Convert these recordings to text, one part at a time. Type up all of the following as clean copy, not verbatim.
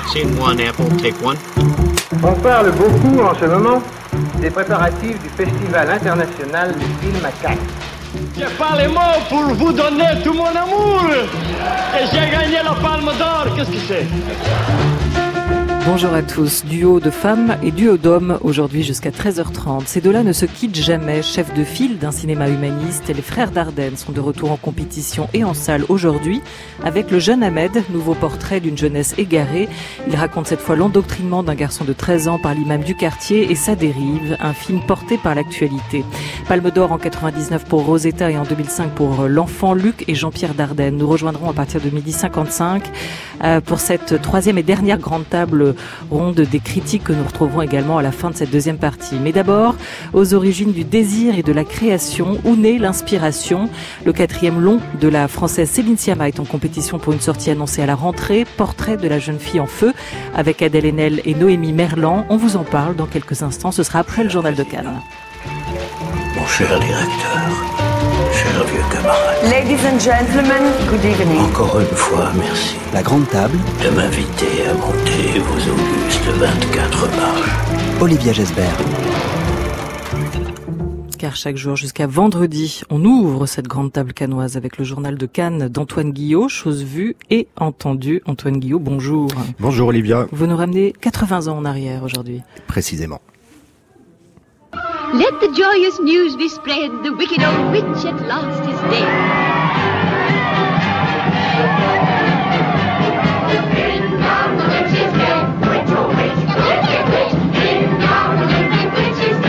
Seen one apple, take one. On parle beaucoup en ce moment des préparatifs du Festival international du film à Cannes. J'ai pas les mots pour vous donner tout mon amour. Et j'ai gagné la Palme d'Or. Qu'est-ce que c'est? Bonjour à tous. Duo de femmes et duo d'hommes aujourd'hui jusqu'à 13h30. Ces deux-là ne se quittent jamais. Chefs de file d'un cinéma humaniste, et les frères Dardenne sont de retour en compétition et en salle aujourd'hui avec Le Jeune Ahmed, nouveau portrait d'une jeunesse égarée. Il raconte cette fois l'endoctrinement d'un garçon de 13 ans par l'imam du quartier et sa dérive, un film porté par l'actualité. Palme d'Or en 99 pour Rosetta et en 2005 pour L'Enfant. Luc et Jean-Pierre Dardenne nous rejoindront à partir de 12h55 pour cette troisième et dernière grande table ronde des critiques que nous retrouverons également à la fin de cette deuxième partie. Mais d'abord, aux origines du désir et de la création, où naît l'inspiration? Le quatrième long de la française Céline Sciamma est en compétition pour une sortie annoncée à la rentrée. Portrait de la jeune fille en feu avec Adèle Haenel et Noémie Merlan. On vous en parle dans quelques instants. Ce sera après le journal de Cannes. Mon cher directeur, cher vieux camarade. Ladies and gentlemen, good evening. Encore une fois, merci. La grande table. De m'inviter à monter vos augustes 24 marches. Olivia Gesbert. Car chaque jour jusqu'à vendredi, on ouvre cette grande table cannoise avec le journal de Cannes d'Antoine Guillot, chose vue et entendue. Antoine Guillot, bonjour. Bonjour Olivia. Vous nous ramenez 80 ans en arrière aujourd'hui. Précisément. Let the joyous news be spread, the wicked old witch at last is dead. Ding dong, the witch is dead. Witch, oh witch, witch, witch. Ding dong, the wicked witch is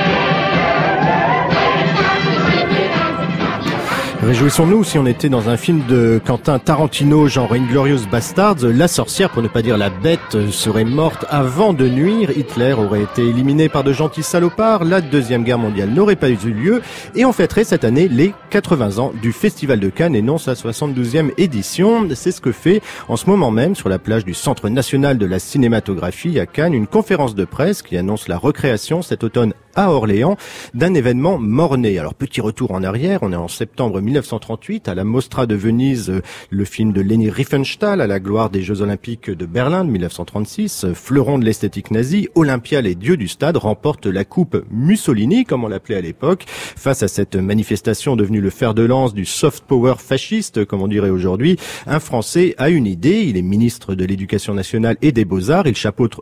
dead. Réjouissons-nous si on était dans un film de Quentin Tarantino, genre Inglourious Basterds. La sorcière, pour ne pas dire la bête, serait morte avant de nuire. Hitler aurait été éliminé par de gentils salopards. La Deuxième Guerre mondiale n'aurait pas eu lieu. Et on fêterait cette année les 80 ans du Festival de Cannes et non sa 72e édition. C'est ce que fait en ce moment même sur la plage du Centre national de la cinématographie à Cannes une conférence de presse qui annonce la recréation cet automne à Orléans d'un événement mort-né. Alors petit retour en arrière, on est en septembre 1938 à la Mostra de Venise, le film de Leni Riefenstahl à la gloire des Jeux Olympiques de Berlin de 1936, fleuron de l'esthétique nazie, Olympia, les dieux du stade remportent la coupe Mussolini comme on l'appelait à l'époque. Face à cette manifestation devenue le fer de lance du soft power fasciste comme on dirait aujourd'hui, un Français a une idée, il est ministre de l'Éducation nationale et des Beaux-Arts, il chapeaute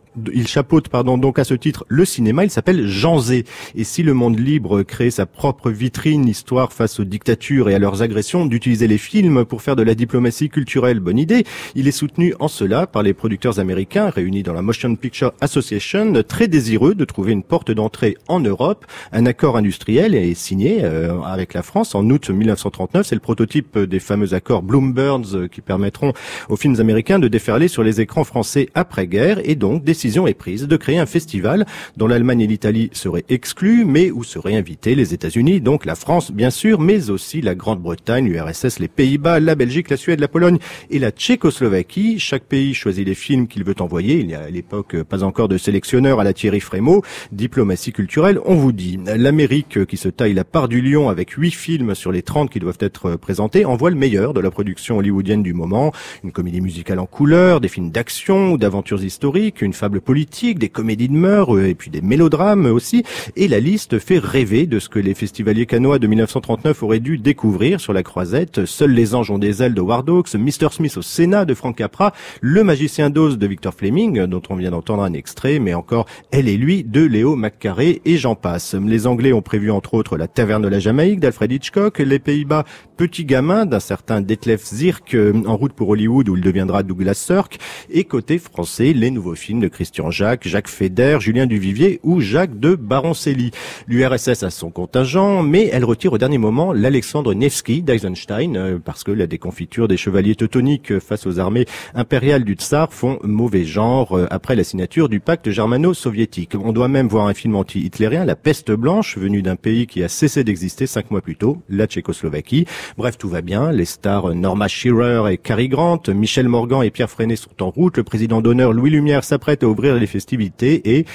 donc à ce titre le cinéma, il s'appelle Jean Zay. Et si le monde libre crée sa propre vitrine, histoire face aux dictatures et à leurs agressions, d'utiliser les films pour faire de la diplomatie culturelle, bonne idée. Il est soutenu en cela par les producteurs américains réunis dans la Motion Picture Association, très désireux de trouver une porte d'entrée en Europe. Un accord industriel est signé avec la France en août 1939. C'est le prototype des fameux accords Bloom-Burns qui permettront aux films américains de déferler sur les écrans français après-guerre. Et donc, décision est prise de créer un festival dont l'Allemagne et l'Italie seraient exclus, mais où seraient invités les États-Unis, donc la France bien sûr, mais aussi la Grande-Bretagne, l'URSS, les Pays-Bas, la Belgique, la Suède, la Pologne et la Tchécoslovaquie. Chaque pays choisit les films qu'il veut envoyer. Il n'y a à l'époque pas encore de sélectionneur à la Thierry Frémaux. Diplomatie culturelle, on vous dit. L'Amérique, qui se taille la part du lion avec 8 films sur les 30 qui doivent être présentés, envoie le meilleur de la production hollywoodienne du moment. Une comédie musicale en couleur, des films d'action ou d'aventures historiques, une fable politique, des comédies de mœurs et puis des mélodrames aussi. Et la liste fait rêver de ce que les festivaliers cannois de 1939 auraient dû découvrir sur la croisette. Seuls les anges ont des ailes de Howard Hawks, Mr. Smith au Sénat de Frank Capra, Le Magicien d'Oz de Victor Fleming, dont on vient d'entendre un extrait, mais encore Elle et lui de Léo McCarré et j'en passe. Les Anglais ont prévu entre autres La Taverne de la Jamaïque d'Alfred Hitchcock, les Pays-Bas Petit gamin d'un certain Detlef Zirk en route pour Hollywood où il deviendra Douglas Sirk, et côté français les nouveaux films de Christian Jacques, Jacques Feder, Julien Duvivier ou Jacques de Baroncelli. L'URSS a son contingent, mais elle retire au dernier moment l'Alexandre Nevsky d'Eisenstein parce que la déconfiture des chevaliers teutoniques face aux armées impériales du tsar font mauvais genre après la signature du pacte germano-soviétique. On doit même voir un film anti-hitlérien, La Peste blanche, venu d'un pays qui a cessé d'exister 5 mois plus tôt, la Tchécoslovaquie. Bref, tout va bien. Les stars Norma Shearer et Cary Grant, Michel Morgan et Pierre Freinet sont en route. Le président d'honneur Louis Lumière s'apprête à ouvrir les festivités et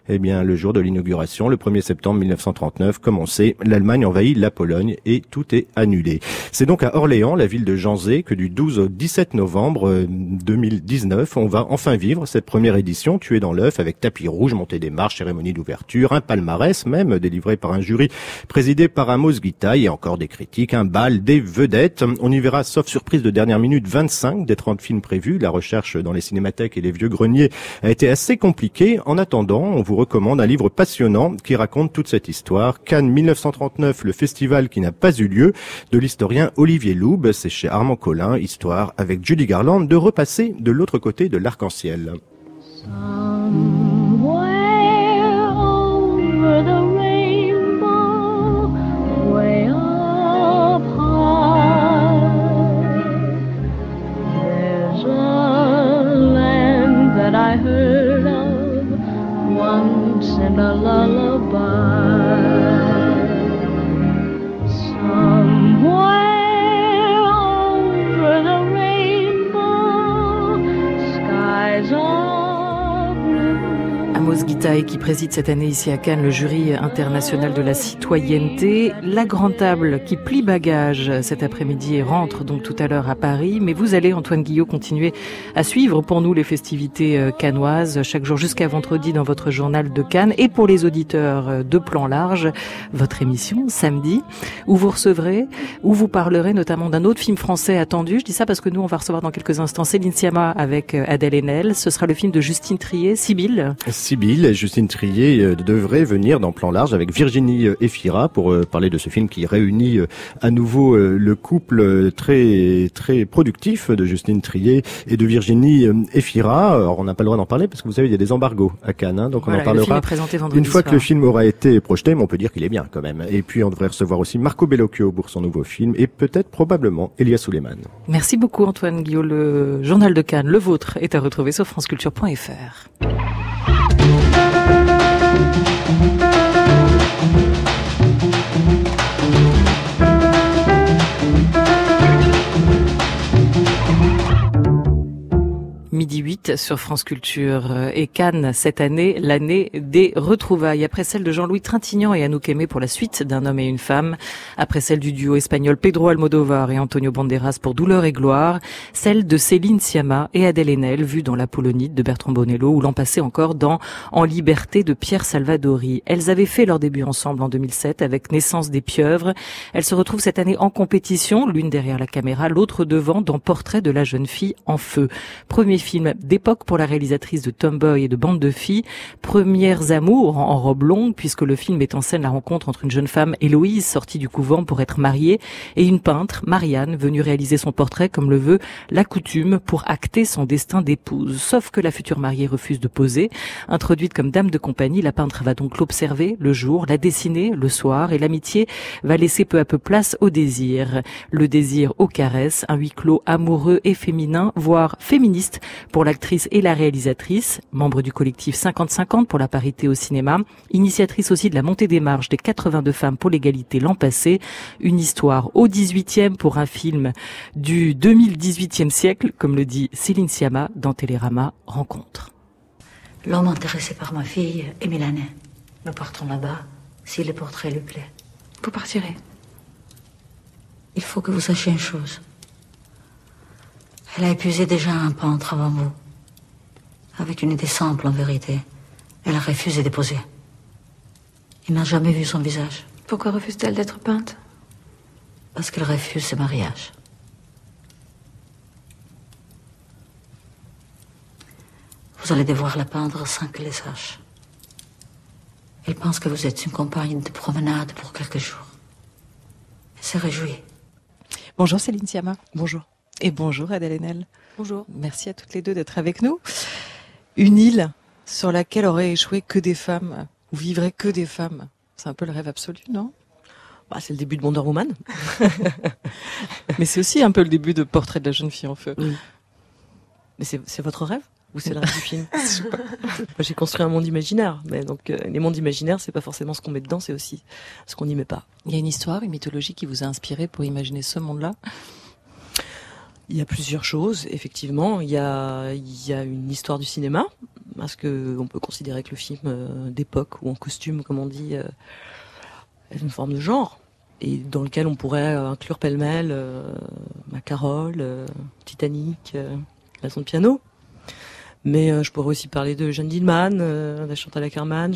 Eh bien, le jour de l'inauguration, le 1er septembre 1939, comme on sait, l'Allemagne envahit la Pologne et tout est annulé. C'est donc à Orléans, la ville de Janzé, que du 12 au 17 novembre 2019, on va enfin vivre cette première édition tuée dans l'œuf avec tapis rouge, montée des marches, cérémonie d'ouverture, un palmarès même délivré par un jury présidé par Amos Guitaï et encore des critiques, un bal, des vedettes. On y verra, sauf surprise de dernière minute, 25 des 30 films prévus. La recherche dans les cinémathèques et les vieux greniers a été assez compliquée. En attendant, on vous recommande un livre passionnant qui raconte toute cette histoire. Cannes 1939, le festival qui n'a pas eu lieu, de l'historien Olivier Loub. C'est chez Armand Collin, histoire avec Judy Garland de repasser de l'autre côté de l'arc-en-ciel. Over the rainbow, way up high, there's a land that I heard of once in a lullaby. Somewhere over the rainbow, skies are blue. Amos Guitaï qui préside cette année ici à Cannes le jury international de la citoyenneté. La grande table qui plie bagage cet après-midi et rentre donc tout à l'heure à Paris. Mais vous allez, Antoine Guillot, continuer à suivre pour nous les festivités cannoises chaque jour jusqu'à vendredi dans votre journal de Cannes. Et pour les auditeurs de Plan Large, votre émission samedi où vous recevrez, où vous parlerez notamment d'un autre film français attendu. Je dis ça parce que nous on va recevoir dans quelques instants Céline Sciamma avec Adèle Haenel. Ce sera le film de Justine Triet, Sibylle. Sibylle, Justine Triet devrait venir dans Plan Large avec Virginie Efira pour parler de ce film qui réunit à nouveau le couple très très productif de Justine Triet et de Virginie Efira. Alors on n'a pas le droit d'en parler parce que vous savez il y a des embargos à Cannes, donc on en parlera une fois que le film aura été projeté, mais on peut dire qu'il est bien quand même. Et puis on devrait recevoir aussi Marco Bellocchio pour son nouveau film et peut-être probablement Elia Suleiman. Merci beaucoup Antoine Guillot. Le journal de Cannes, le vôtre, est à retrouver sur franceculture.fr. Midi 8 sur France Culture et Cannes cette année, l'année des retrouvailles. Après celle de Jean-Louis Trintignant et Anouk Aimé pour la suite d'Un homme et une femme, après celle du duo espagnol Pedro Almodóvar et Antonio Banderas pour Douleur et gloire, celle de Céline Sciamma et Adèle Haenel vue dans l'Apollonide de Bertrand Bonello ou l'an passé encore dans En liberté de Pierre Salvadori. Elles avaient fait leur début ensemble en 2007 avec Naissance des pieuvres. Elles se retrouvent cette année en compétition, l'une derrière la caméra, l'autre devant dans Portrait de la jeune fille en feu. Premier film d'époque pour la réalisatrice de Tomboy et de Bande de filles, premières amours en robe longue puisque le film met en scène la rencontre entre une jeune femme, Héloïse, sortie du couvent pour être mariée, et une peintre, Marianne, venue réaliser son portrait comme le veut la coutume pour acter son destin d'épouse. Sauf que la future mariée refuse de poser. Introduite comme dame de compagnie, la peintre va donc l'observer le jour, la dessiner le soir, et l'amitié va laisser peu à peu place au désir. Le désir aux caresses, un huis clos amoureux et féminin, voire féministe, pour l'actrice et la réalisatrice, membre du collectif 50-50 pour la parité au cinéma, initiatrice aussi de la montée des marches des 82 femmes pour l'égalité l'an passé, une histoire au 18e pour un film du 2018e siècle, comme le dit Céline Sciamma dans Télérama Rencontre. L'homme intéressé par ma fille est milanais. Nous partons là-bas si le portrait lui plaît. Vous partirez. Il faut que vous sachiez une chose. Elle a épuisé déjà un peintre avant vous. Avec une idée simple, en vérité. Elle a refusé de poser. Il n'a jamais vu son visage. Pourquoi refuse-t-elle d'être peinte? Parce qu'elle refuse ce mariage. Vous allez devoir la peindre sans qu'elle le sache. Elle pense que vous êtes une compagne de promenade pour quelques jours. Elle se réjouit. Bonjour Céline Sciamma. Bonjour. Et bonjour Adèle Haenel. Bonjour. Merci à toutes les deux d'être avec nous. Une île sur laquelle auraient échoué que des femmes, où vivraient que des femmes. C'est un peu le rêve absolu, non? C'est le début de Wonder Woman. Mais c'est aussi un peu le début de Portrait de la jeune fille en feu. Oui. Mais c'est votre rêve? Ou c'est le rêve du film? J'ai construit un monde imaginaire. Mais donc, les mondes imaginaires, c'est pas forcément ce qu'on met dedans, c'est aussi ce qu'on n'y met pas. Il y a une histoire, une mythologie qui vous a inspiré pour imaginer ce monde-là? Il y a plusieurs choses, effectivement. Il y a une histoire du cinéma, Parce que on peut considérer que le film d'époque, ou en costume, comme on dit, est une forme de genre, et dans lequel on pourrait inclure pêle-mêle Carole, Titanic, La Son de piano. Mais je pourrais aussi parler de Jeanne Dielman, de Chantal Akerman.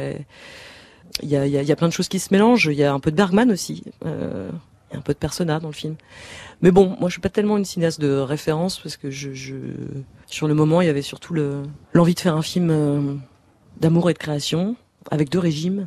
Il y a plein de choses qui se mélangent. Il y a un peu de Bergman aussi. Il y a un peu de Persona dans le film. Mais bon, moi je suis pas tellement une cinéaste de référence parce que sur le moment il y avait surtout l'envie de faire un film d'amour et de création avec 2 régimes.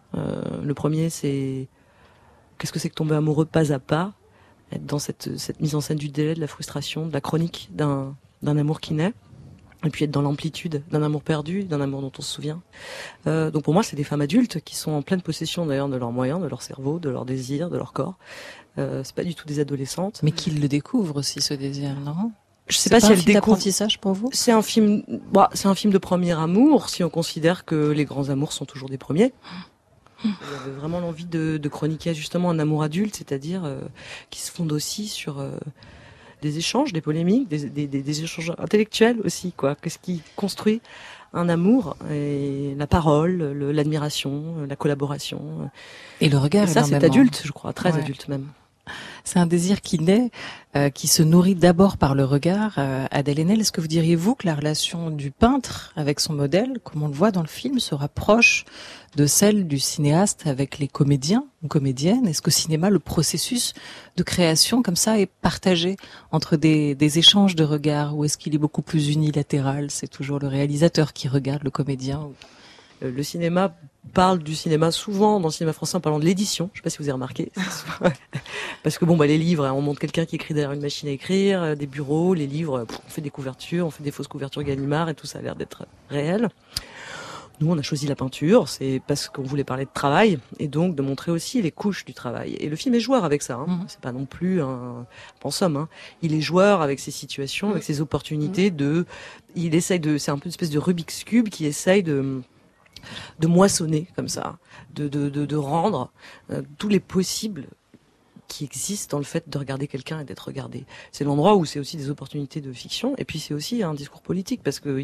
Le premier, c'est qu'est-ce que c'est que tomber amoureux pas à pas, être dans cette mise en scène du délai, de la frustration, de la chronique d'un amour qui naît. Et puis être dans l'amplitude d'un amour perdu, d'un amour dont on se souvient. Donc pour moi, c'est des femmes adultes qui sont en pleine possession d'ailleurs de leurs moyens, de leur cerveau, de leurs désirs, de leur corps. C'est pas du tout des adolescentes. Mais qu'ils le découvrent aussi, ce désir, non ? Je sais pas si elles découvrent. D'apprentissage pour vous ? C'est un film de premier amour, si on considère que les grands amours sont toujours des premiers. Il y avait vraiment l'envie de chroniquer justement un amour adulte, c'est-à-dire qui se fonde aussi sur des échanges, des polémiques, des échanges intellectuels aussi, quoi. Qu'est-ce qui construit un amour, et la parole, l'admiration, la collaboration. Et le regard. Et ça, c'est adulte, je crois, très adulte même. C'est un désir qui naît, qui se nourrit d'abord par le regard. Adèle Haenel, est-ce que vous diriez-vous que la relation du peintre avec son modèle, comme on le voit dans le film, se rapproche de celle du cinéaste avec les comédiens ou comédiennes ? Est-ce qu'au cinéma, le processus de création comme ça est partagé entre des échanges de regards, ou est-ce qu'il est beaucoup plus unilatéral ? C'est toujours le réalisateur qui regarde le comédien. Le cinéma parle du cinéma souvent, dans le cinéma français, en parlant de l'édition. Je sais pas si vous avez remarqué. Parce que les livres, on montre quelqu'un qui écrit derrière une machine à écrire, des bureaux, les livres, on fait des couvertures, on fait des fausses couvertures Gallimard, et tout ça a l'air d'être réel. Nous, on a choisi la peinture, c'est parce qu'on voulait parler de travail, et donc de montrer aussi les couches du travail. Et le film est joueur avec ça, C'est pas non plus un pensum, Il est joueur avec ses situations, avec ses opportunités il essaye c'est un peu une espèce de Rubik's Cube qui essaye de moissonner comme ça, de rendre tous les possibles qui existent dans le fait de regarder quelqu'un et d'être regardé. C'est l'endroit où c'est aussi des opportunités de fiction, et puis c'est aussi un discours politique, parce que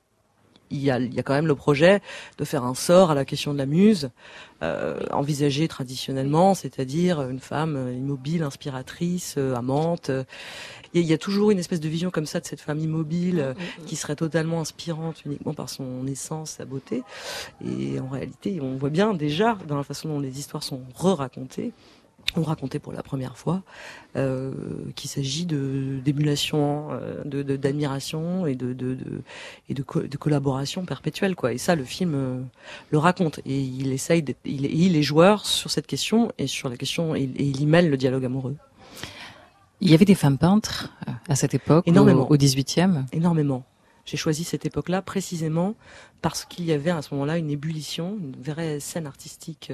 il y a quand même le projet de faire un sort à la question de la muse, envisagée traditionnellement, c'est-à-dire une femme immobile, inspiratrice, amante. Il y a toujours une espèce de vision comme ça de cette femme immobile qui serait totalement inspirante uniquement par son essence, sa beauté. Et en réalité, on voit bien déjà dans la façon dont les histoires sont racontées pour la première fois, qu'il s'agit d'émulation, d'admiration et de collaboration perpétuelle, quoi. Et ça, le film le raconte, et il essaye il est joueur sur cette question, et sur la question, et il y mêle le dialogue amoureux. Il y avait des femmes peintres à cette époque, énormément, au 18e. Énormément. J'ai choisi cette époque-là précisément parce qu'il y avait à ce moment-là une ébullition, une vraie scène artistique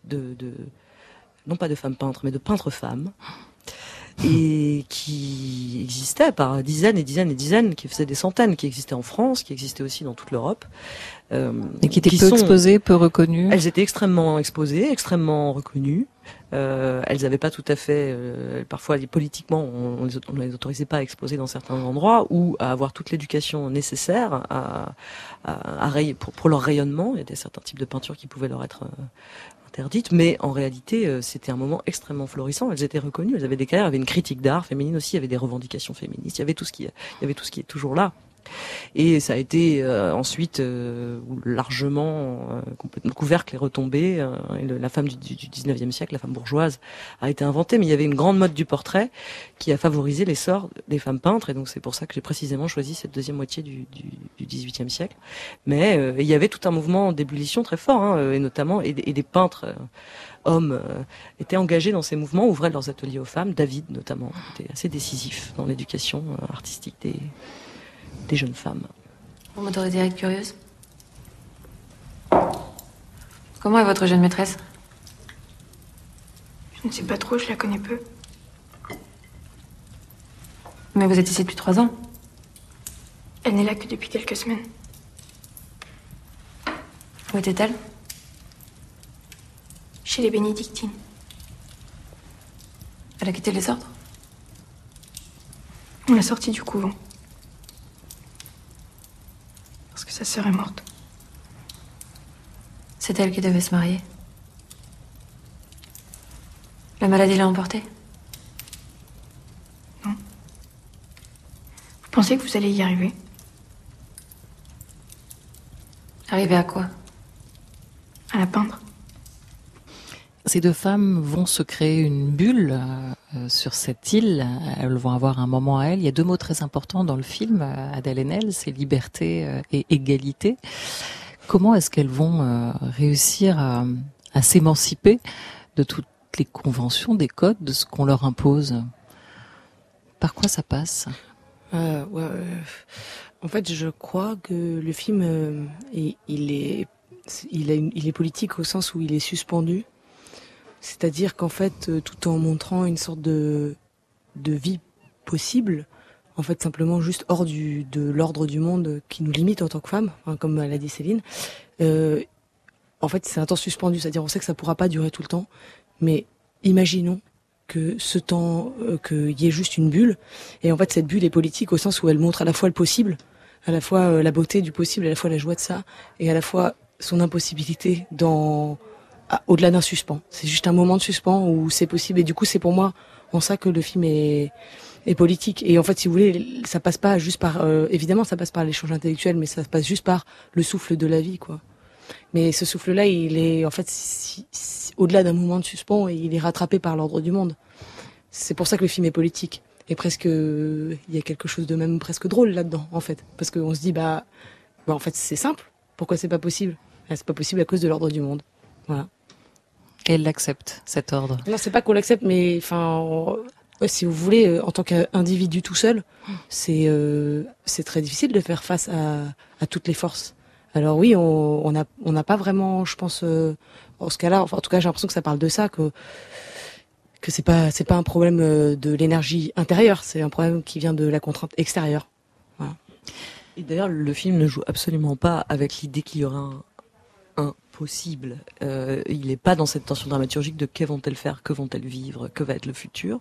non pas de femmes peintres, mais de peintres femmes, et qui existaient par dizaines et dizaines et dizaines, qui faisaient des centaines, qui existaient en France, qui existaient aussi dans toute l'Europe. Et qui étaient peu exposées, peu reconnues. Elles étaient extrêmement exposées, extrêmement reconnues. Elles n'avaient pas tout à fait, parfois politiquement, on les autorisait pas à exposer dans certains endroits, ou à avoir toute l'éducation nécessaire pour leur rayonnement. Il y a certains types de peintures qui pouvaient leur être interdites, mais en réalité, c'était un moment extrêmement florissant. Elles étaient reconnues, elles avaient des carrières, il y avait une critique d'art féminine aussi, il y avait des revendications féministes, il y avait tout ce qui est toujours là. Et ça a été ensuite largement complètement couvercle et retombé. Et la femme du 19e siècle, la femme bourgeoise, a été inventée, mais il y avait une grande mode du portrait qui a favorisé l'essor des femmes peintres, et donc c'est pour ça que j'ai précisément choisi cette deuxième moitié du 18e siècle. Mais il y avait tout un mouvement d'ébullition très fort, et notamment et des peintres hommes étaient engagés dans ces mouvements, ouvraient leurs ateliers aux femmes. David notamment était assez décisif dans l'éducation artistique des jeunes femmes. Vous m'autorisez à être curieuse? Comment est votre jeune maîtresse? Je ne sais pas trop, je la connais peu. Mais vous êtes ici depuis 3 ans. Elle n'est là que depuis quelques semaines. Où était-elle? Chez les bénédictines. Elle a quitté les ordres? On l'a sortie du couvent. Parce que Sa sœur est morte. C'est elle qui devait se marier. La maladie l'a emportée. Vous pensez que vous allez y arriver? Arriver à quoi? À la peindre. Ces deux femmes vont se créer une bulle sur cette île. Elles vont avoir un moment à elles. Il y a deux mots très importants dans le film, Adèle Haenel, c'est liberté et égalité. Comment est-ce qu'elles vont réussir à s'émanciper de toutes les conventions, des codes, de ce qu'on leur impose? Par quoi ça passe? En fait, je crois que le film, il est politique au sens où il est suspendu. C'est-à-dire qu'en fait, tout en montrant une sorte de vie possible, en fait, simplement juste hors de l'ordre du monde qui nous limite en tant que femmes, hein, comme l'a dit Céline, en fait, c'est un temps suspendu. C'est-à-dire, on sait que ça pourra pas durer tout le temps, mais imaginons que ce temps, qu'il y ait juste une bulle, et en fait, cette bulle est politique au sens où elle montre à la fois le possible, à la fois la beauté du possible, à la fois la joie de ça, et à la fois son impossibilité au-delà d'un suspens. C'est juste un moment de suspens où c'est possible, et du coup, c'est pour moi en ça que le film est politique. Et en fait, si vous voulez, ça passe pas juste par, évidemment, ça passe par l'échange intellectuel, mais ça passe juste par le souffle de la vie, quoi. Mais ce souffle-là, il est, en fait, au-delà d'un moment de suspens, et il est rattrapé par l'ordre du monde. C'est pour ça que le film est politique. Et presque, il y a quelque chose de même presque drôle là-dedans, en fait. Parce qu'on se dit, en fait, c'est simple. Pourquoi c'est pas possible? C'est pas possible à cause de l'ordre du monde. Voilà. Et elle l'accepte, cet ordre? Non, c'est pas qu'on l'accepte, mais enfin, si vous voulez, en tant qu'individu tout seul, c'est très difficile de faire face à toutes les forces. Alors oui, on n'a pas vraiment, je pense, en ce cas-là, enfin, en tout cas, j'ai l'impression que ça parle de ça, que c'est pas un problème de l'énergie intérieure, c'est un problème qui vient de la contrainte extérieure. Voilà. Et d'ailleurs, le film ne joue absolument pas avec l'idée qu'il y aura un possible. Il n'est pas dans cette tension dramaturgique de que vont-elles faire, que vont-elles vivre, que va être le futur.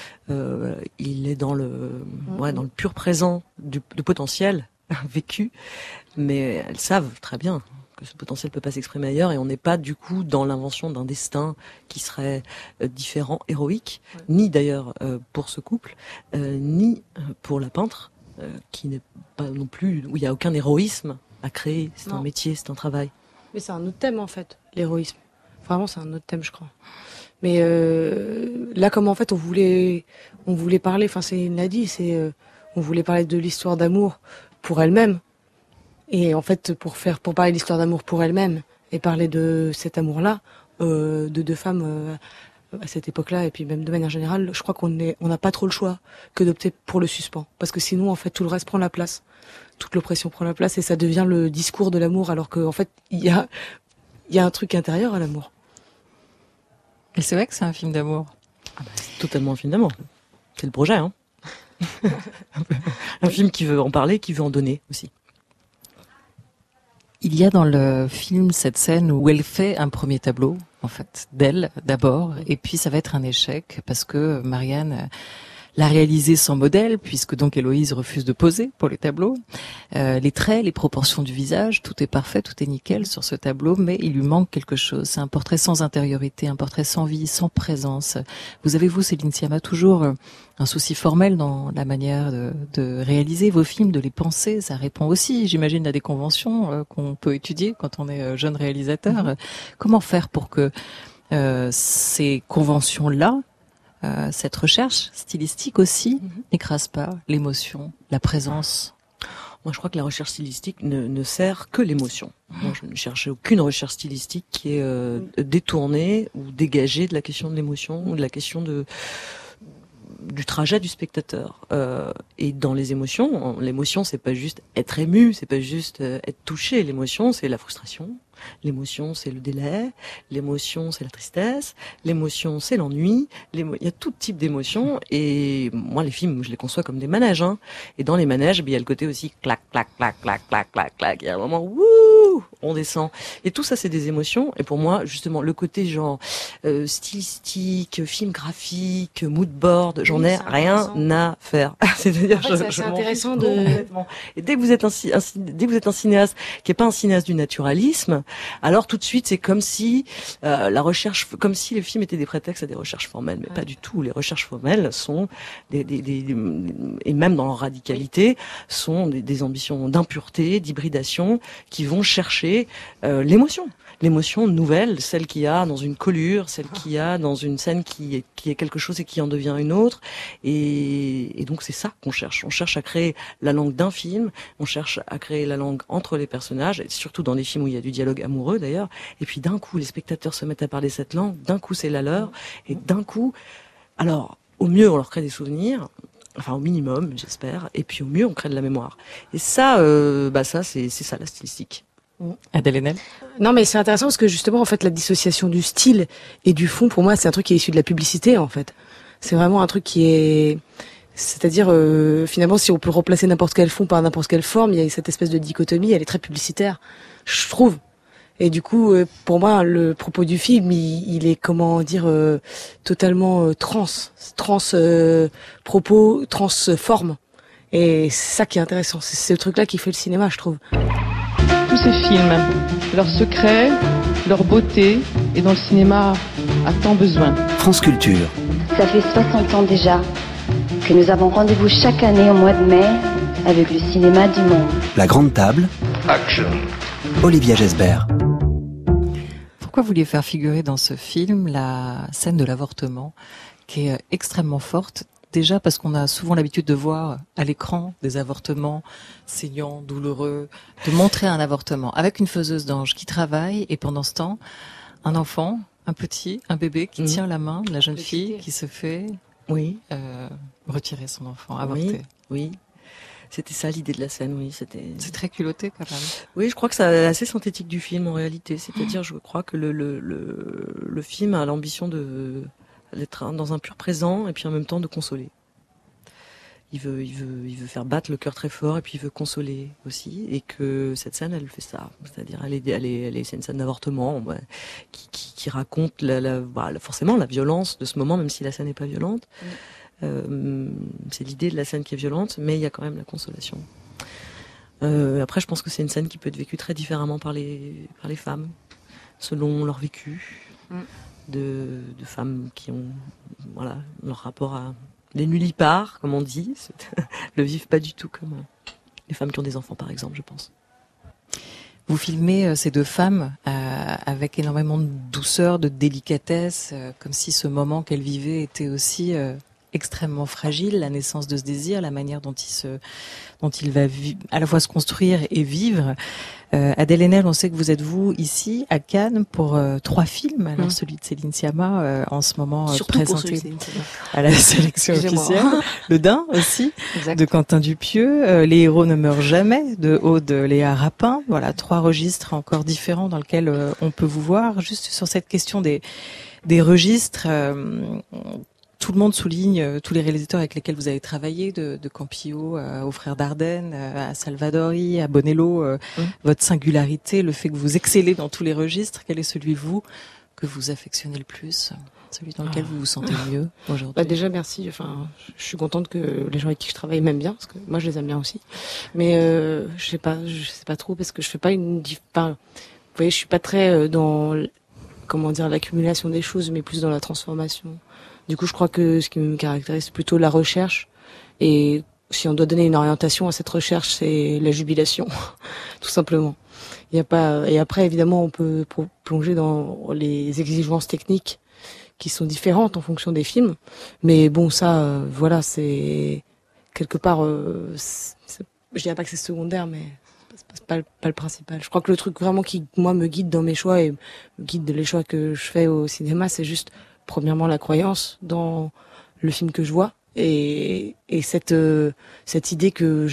Il est dans le pur présent du potentiel vécu, mais elles savent très bien que ce potentiel peut pas s'exprimer ailleurs, et on n'est pas du coup dans l'invention d'un destin qui serait différent, héroïque, ni d'ailleurs pour ce couple, ni pour la peintre, qui n'est pas non plus, où il n'y a aucun héroïsme à créer. C'est un métier, c'est un travail. Mais c'est un autre thème en fait, l'héroïsme. Vraiment, c'est un autre thème, je crois. Mais là, comme en fait, on voulait parler. Enfin, c'est l'a dit, on voulait parler de l'histoire d'amour pour elle-même. Et en fait, pour parler de l'histoire d'amour pour elle-même et parler de cet amour-là, de deux femmes à cette époque-là, et puis même de manière générale, je crois qu'on n'a pas trop le choix que d'opter pour le suspens, parce que sinon, en fait, tout le reste prend la place. Toute l'oppression prend la place et ça devient le discours de l'amour, alors qu'en fait, il y a un truc intérieur à l'amour. Et c'est vrai que c'est un film d'amour. C'est totalement un film d'amour. C'est le projet, hein. Un film qui veut en parler, qui veut en donner aussi. Il y a dans le film cette scène où elle fait un premier tableau, en fait, d'elle d'abord, et puis ça va être un échec parce que Marianne l'a réalisé sans modèle, puisque donc Héloïse refuse de poser pour les tableaux. Les traits, les proportions du visage, tout est parfait, tout est nickel sur ce tableau, mais il lui manque quelque chose. C'est un portrait sans intériorité, un portrait sans vie, sans présence. Vous avez, vous, Céline Sciamma, toujours un souci formel dans la manière de réaliser vos films, de les penser. Ça répond aussi, j'imagine, à des conventions qu'on peut étudier quand on est jeune réalisateur. Comment faire pour que ces conventions-là, cette recherche stylistique aussi, n'écrase pas l'émotion, la présence? Moi, je crois que la recherche stylistique ne sert que l'émotion. Moi, je ne cherche aucune recherche stylistique qui est détournée ou dégagée de la question de l'émotion ou de la question du trajet du spectateur. Et dans les émotions, l'émotion, c'est pas juste être ému, c'est pas juste être touché. L'émotion, c'est la frustration. L'émotion, c'est le délai. L'émotion, c'est la tristesse. L'émotion, c'est l'ennui. Il y a tout type d'émotions. Et moi, les films, je les conçois comme des manèges, hein. Et dans les manèges, il y a le côté aussi clac, clac, clac, clac, clac, clac, clac. Il y a un moment, wouh, on descend. Et tout ça, c'est des émotions. Et pour moi, justement, le côté genre stylistique, film graphique, mood board, j'en ai rien à faire. C'est-à-dire, c'est intéressant de. Complètement. Et dès que vous êtes un cinéaste qui est pas un cinéaste du naturalisme, alors tout de suite, c'est comme si la recherche, comme si les films étaient des prétextes à des recherches formelles, mais pas du tout. Les recherches formelles sont et même dans leur radicalité, sont des ambitions d'impureté, d'hybridation, qui vont chercher l'émotion nouvelle, celle qu'il y a dans une collure, celle qu'il y a dans une scène qui est quelque chose et qui en devient une autre. Et donc c'est ça qu'on cherche. On cherche à créer la langue d'un film, on cherche à créer la langue entre les personnages, et surtout dans des films où il y a du dialogue amoureux d'ailleurs. Et puis d'un coup, les spectateurs se mettent à parler cette langue, d'un coup c'est la leur, et d'un coup, alors au mieux on leur crée des souvenirs, enfin au minimum j'espère, et puis au mieux on crée de la mémoire. Et ça, c'est ça la stylistique. Adèle Haenel. Non, mais c'est intéressant parce que justement, en fait, la dissociation du style et du fond, pour moi, c'est un truc qui est issu de la publicité, en fait. C'est vraiment un truc qui est, c'est-à-dire, finalement, si on peut remplacer n'importe quel fond par n'importe quelle forme, il y a cette espèce de dichotomie, elle est très publicitaire, je trouve. Et du coup, pour moi, le propos du film, il est, comment dire, totalement propos, forme. Et c'est ça qui est intéressant. C'est ce truc-là qui fait le cinéma, je trouve. Tous ces films, leur secret, leur beauté, et dont le cinéma a tant besoin. France Culture. Ça fait 60 ans déjà que nous avons rendez-vous chaque année au mois de mai avec le cinéma du monde. La Grande Table. Action. Olivia Gesbert. Pourquoi vouliez faire figurer dans ce film la scène de l'avortement, qui est extrêmement forte? Déjà parce qu'on a souvent l'habitude de voir à l'écran des avortements saignants, douloureux, de montrer un avortement avec une faiseuse d'ange qui travaille, et pendant ce temps, un enfant, un bébé qui tient la main de la jeune fille qui se fait retirer son enfant, avorter. Oui. C'était ça l'idée de la scène, oui. C'est très culotté quand même. Oui, je crois que c'est assez synthétique du film en réalité. C'est-à-dire, je crois que le film a l'ambition d'être dans un pur présent et puis en même temps de consoler. Il veut faire battre le cœur très fort, et puis il veut consoler aussi, et que cette scène, elle fait ça. C'est-à-dire, c'est une scène d'avortement qui raconte forcément la violence de ce moment, même si la scène n'est pas violente. C'est l'idée de la scène qui est violente, mais il y a quand même la consolation. Après, je pense que c'est une scène qui peut être vécue très différemment par les femmes, selon leur vécu. De femmes qui ont leur rapport à les nullipares, comme on dit, le vivent pas du tout comme les femmes qui ont des enfants, par exemple, je pense. Vous filmez ces deux femmes avec énormément de douceur, de délicatesse, comme si ce moment qu'elles vivaient était aussi extrêmement fragile, la naissance de ce désir, la manière dont il va à la fois se construire et vivre. Adèle Haenel, on sait que vous êtes ici à Cannes pour 3 films. Alors celui de Céline Sciamma en ce moment présenté à la sélection officielle. Le Dain aussi, de Quentin Dupieux. Les héros ne meurent jamais, de Aude Léa Rapin. Voilà, 3 registres encore différents dans lesquels on peut vous voir. Juste sur cette question des registres. Tout le monde souligne, tous les réalisateurs avec lesquels vous avez travaillé, de Campillo aux Frères Dardenne, à Salvadori, à Bonello, votre singularité, le fait que vous excellez dans tous les registres. Quel est celui, vous, que vous affectionnez le plus, celui dans lequel vous vous sentez le mieux aujourd'hui? Déjà, merci. Enfin, je suis contente que les gens avec qui je travaille m'aiment bien, parce que moi, je les aime bien aussi. Mais je sais pas trop, parce que je fais pas vous voyez, je suis pas très dans, l'accumulation des choses, mais plus dans la transformation. Du coup, je crois que ce qui me caractérise, c'est plutôt la recherche. Et si on doit donner une orientation à cette recherche, c'est la jubilation, tout simplement. Et après, évidemment, on peut plonger dans les exigences techniques qui sont différentes en fonction des films. Mais bon, ça, c'est quelque part, je dirais pas que c'est secondaire, mais c'est pas le principal. Je crois que le truc vraiment qui, moi, me guide dans mes choix et me guide les choix que je fais au cinéma, c'est juste premièrement la croyance dans le film que je vois et cette idée que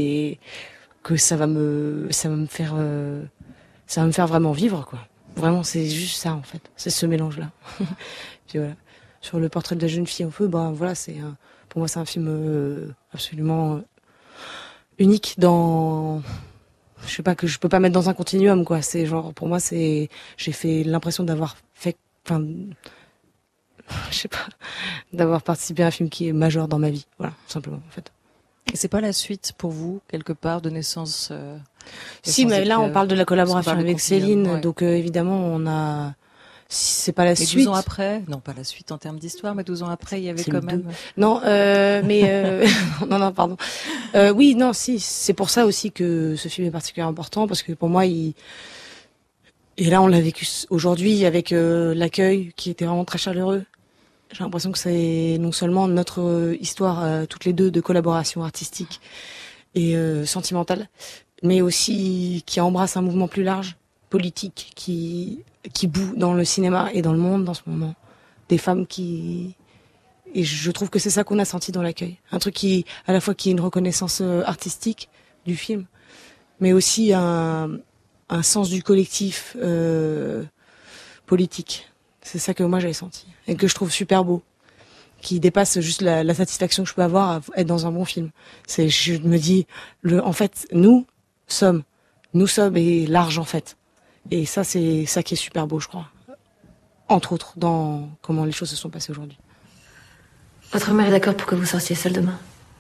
ça va me faire vraiment vivre, quoi. Vraiment, c'est juste ça, en fait. C'est ce mélange là. Puis voilà. Sur le portrait de la jeune fille en feu, pour moi c'est un film absolument unique dans je sais pas, que je peux pas mettre dans un continuum, quoi. C'est genre, pour moi, j'ai fait l'impression d'avoir fait, enfin, je sais pas, d'avoir participé à un film qui est majeur dans ma vie. Voilà, tout simplement, en fait. Et c'est pas la suite pour vous, quelque part, de naissance Si, mais là, on parle de la collaboration avec Céline, ouais. donc évidemment, on a. C'est pas la suite. 12 ans après, non pas la suite en termes d'histoire, mais 12 ans après, il y avait quand même. Non, non, pardon. Oui, non, si, c'est pour ça aussi que ce film est particulièrement important, parce que pour moi, et là, on l'a vécu aujourd'hui avec l'accueil qui était vraiment très chaleureux. J'ai l'impression que c'est non seulement notre histoire, toutes les deux, de collaboration artistique et sentimentale, mais aussi qui embrasse un mouvement plus large, politique, qui bout dans le cinéma et dans le monde dans ce moment. Des femmes et je trouve que c'est ça qu'on a senti dans l'accueil. Un truc qui, à la fois, qui est une reconnaissance artistique du film, mais aussi un sens du collectif politique. C'est ça que moi j'avais senti et que je trouve super beau, qui dépasse juste la satisfaction que je peux avoir à être dans un bon film. Je me dis, en fait, nous sommes et large en fait. Et ça, c'est ça qui est super beau, je crois. Entre autres, dans comment les choses se sont passées aujourd'hui. Votre mère est d'accord pour que vous sortiez seule demain.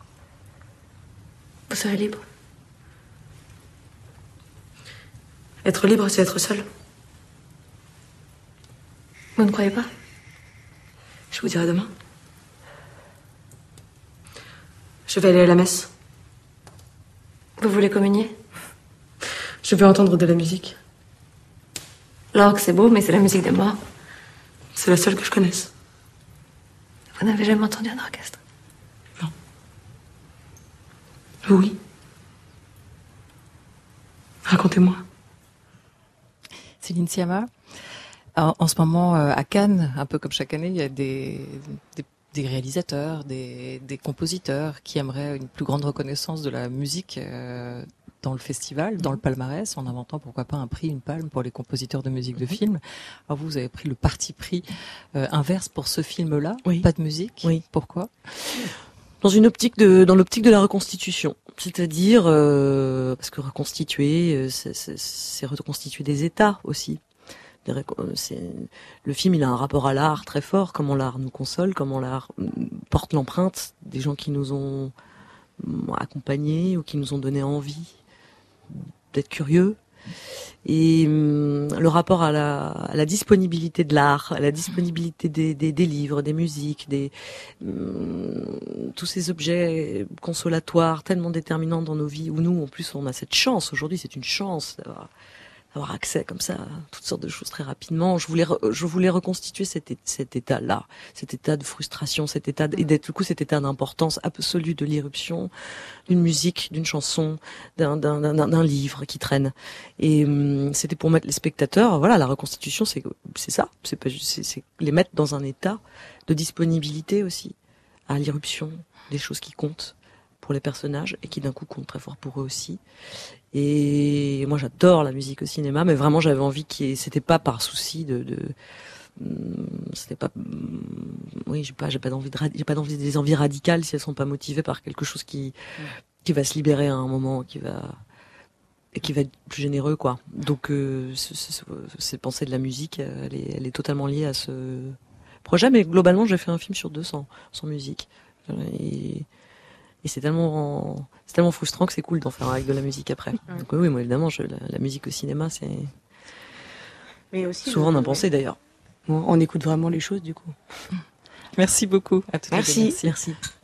Vous serez libre. Être libre, c'est être seul. Vous ne croyez pas? Je vous dirai demain. Je vais aller à la messe. Vous voulez communier? Je veux entendre de la musique. L'orgue, c'est beau, mais c'est la musique des morts. C'est la seule que je connaisse. Vous n'avez jamais entendu un orchestre? Non. Oui. Racontez-moi. Céline Sciamma, en ce moment à Cannes, un peu comme chaque année, il y a des réalisateurs, des compositeurs qui aimeraient une plus grande reconnaissance de la musique dans le festival, dans le palmarès, en inventant pourquoi pas un prix, une palme pour les compositeurs de musique de film. Alors vous avez pris le parti pris inverse pour ce film-là, pas de musique. Oui. Pourquoi? Dans l'optique de la reconstitution, c'est-à-dire parce que reconstituer, c'est reconstituer des états aussi. Le film, il a un rapport à l'art très fort, comment l'art nous console, comment l'art porte l'empreinte des gens qui nous ont accompagnés ou qui nous ont donné envie d'être curieux. Et le rapport à la disponibilité de l'art, à la disponibilité des livres, des musiques, tous ces objets consolatoires tellement déterminants dans nos vies, où nous, en plus, on a cette chance. Aujourd'hui, c'est une chance d'avoir accès comme ça à toutes sortes de choses très rapidement. Je voulais reconstituer cet état-là, cet état de frustration, et du coup cet état d'importance absolue de l'irruption d'une musique, d'une chanson, d'un livre qui traîne. Et c'était pour mettre les spectateurs, voilà, la reconstitution, c'est ça, c'est les mettre dans un état de disponibilité aussi à l'irruption des choses qui comptent pour les personnages et qui d'un coup comptent très fort pour eux aussi. Et moi j'adore la musique au cinéma, mais vraiment j'avais envie c'était pas par souci c'était pas, oui, j'ai pas des envies radicales si elles sont pas motivées par quelque chose qui va se libérer à un moment, qui va être plus généreux, quoi. Donc cette pensée de la musique, elle est totalement liée à ce projet, mais globalement j'ai fait un film sur 200 sans musique. Et c'est tellement frustrant que c'est cool d'en faire avec de la musique après. Donc oui, moi évidemment, la musique au cinéma, c'est souvent impensé d'ailleurs. On écoute vraiment les choses du coup. Merci beaucoup. À toutes les deux. Merci.